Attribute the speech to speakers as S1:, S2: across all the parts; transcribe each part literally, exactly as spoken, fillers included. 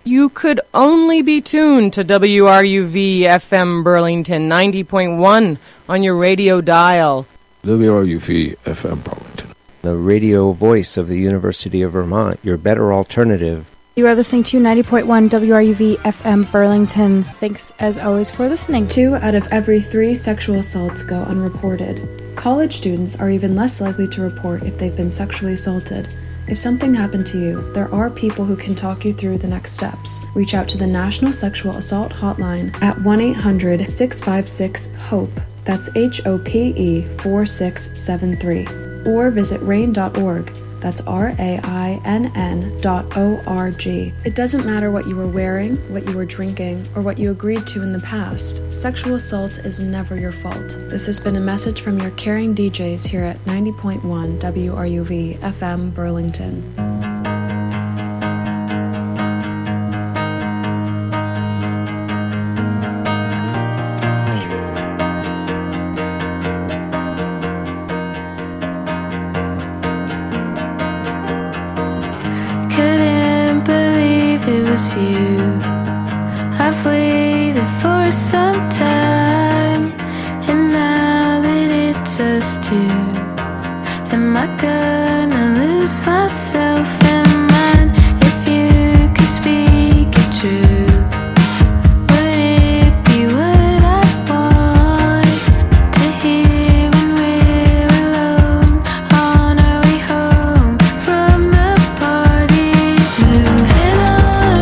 S1: You could only be tuned to W R U V F M Burlington ninety point one on your radio dial.
S2: W R U V F M Burlington,
S3: the radio voice of the University of Vermont, your better alternative.
S4: You are listening to ninety point one W R U V F M Burlington. Thanks, as always, for listening.
S5: Two out of every three sexual assaults go unreported. College students are even less likely to report if they've been sexually assaulted. If something happened to you, there are people who can talk you through the next steps. Reach out to the National Sexual Assault Hotline at one eight hundred six five six HOPE. That's H O P E four six seven three. Or visit rain dot org. That's R A I N N dot O R G. It doesn't matter what you were wearing, what you were drinking, or what you agreed to in the past. Sexual assault is never your fault. This has been a message from your caring D Js here at ninety point one W R U V F M Burlington.
S6: You. I've waited for some time, and now that it's us two, am I gonna lose myself in mine? If you could speak it true, would it be what I want to hear when we're alone on our way home from the party? Moving on.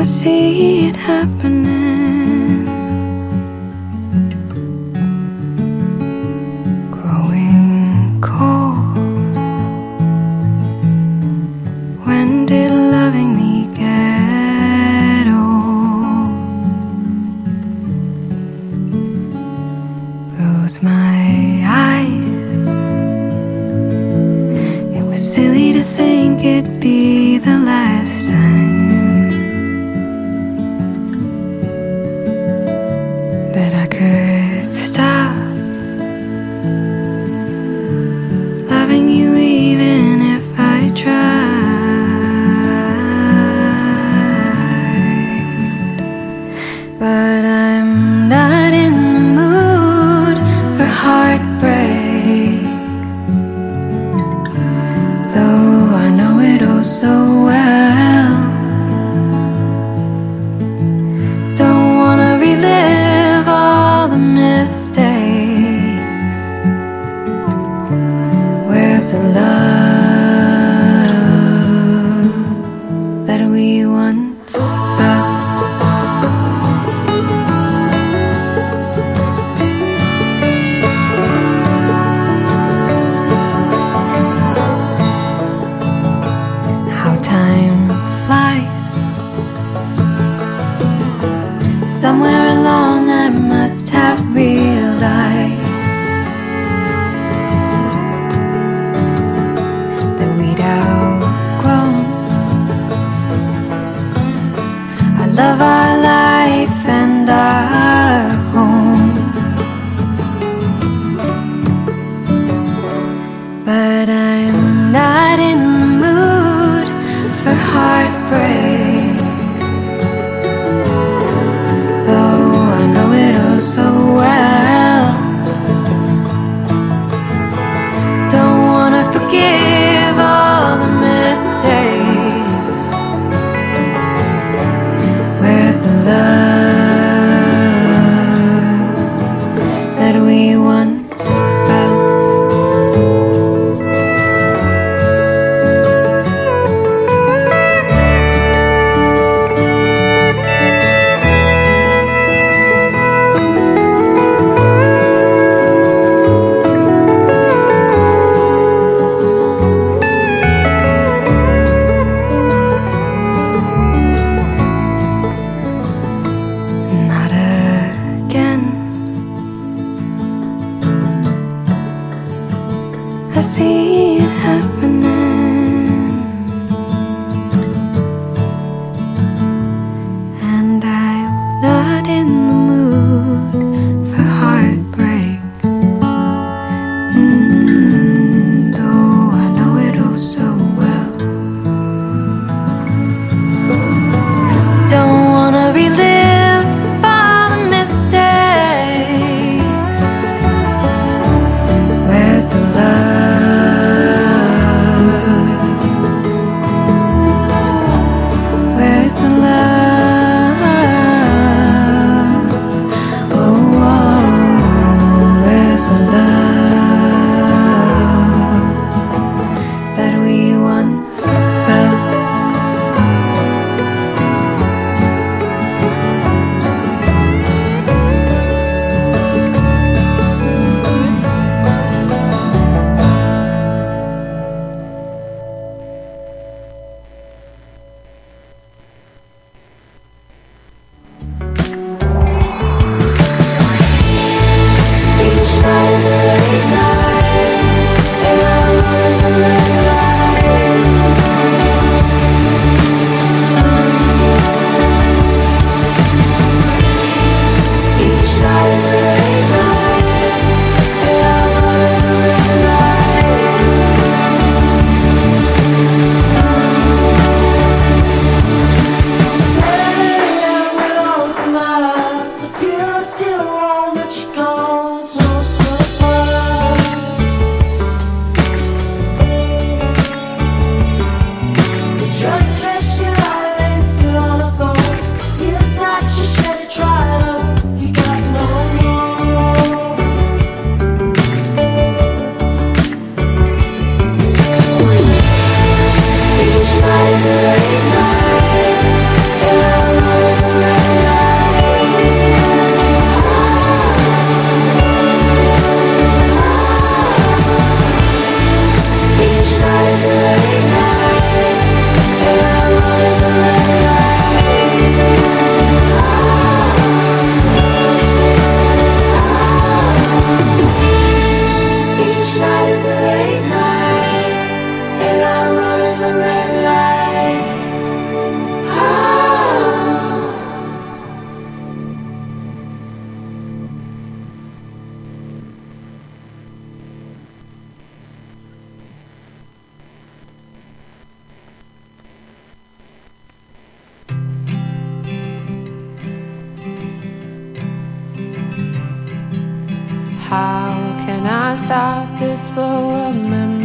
S6: see it happening, growing cold. When did loving me get old? Close my eyes. It was silly to think it'd be the last time that I could stop loving you, even if I tried. But I'm not in the mood for heartbreak, though I know it oh so well. Don't wanna relive all the mistakes. Where's the love that we once felt? How time flies. Somewhere along I must have realized that we'd outgrown our love, our life, and our home. But I'm not in the mood for heartbreak, though I know it oh so well. Don't wanna forgive all the mistakes. Where's the love that we once felt? How can I stop this flow of memories?